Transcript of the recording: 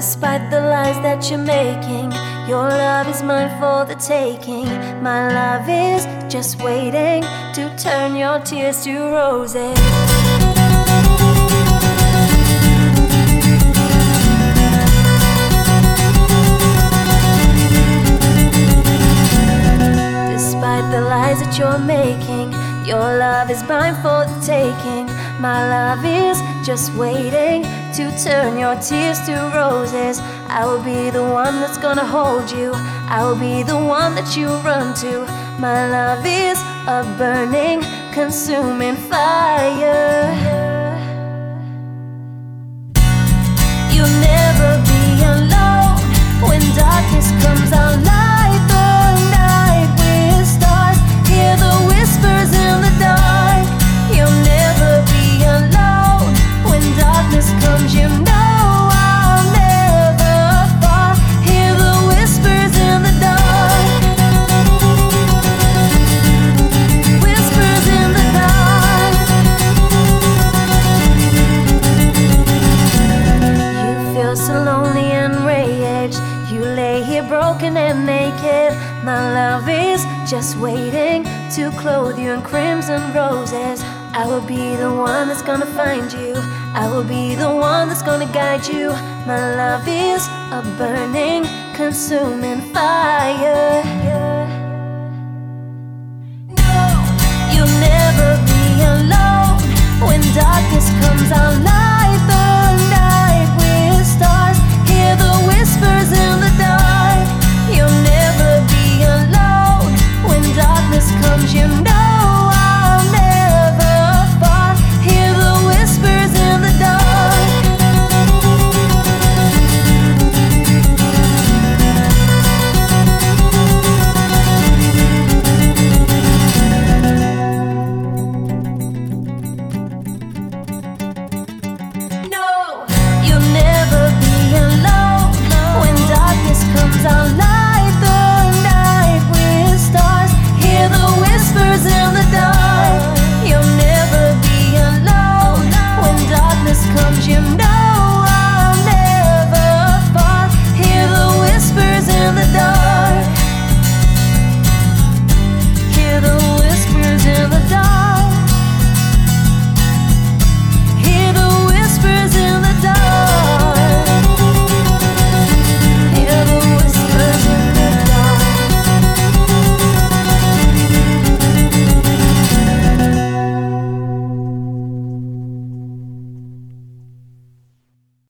Despite the lies that you're making, your love is mine for the taking. My love is just waiting to turn your tears to roses. Despite the lies that you're making, your love is mine for the taking. My love is just waiting to turn your tears to roses. I will be the one that's gonna hold you. I will be the one that you run to. My love is a burning, consuming fire. You'll never be alone when darkness comes. I'll light the night with stars. Hear the whispers in the dark. You'll never be alone when darkness comes. You know I'll never fall. Hear the whispers in the dark. Whispers in the dark. You feel so lonely and enraged. You lay here broken and naked. My love is just waiting to clothe you in crimson roses. I will be the one that's gonna find you. I will be the one that's gonna guide you. My love is a burning, consuming fire.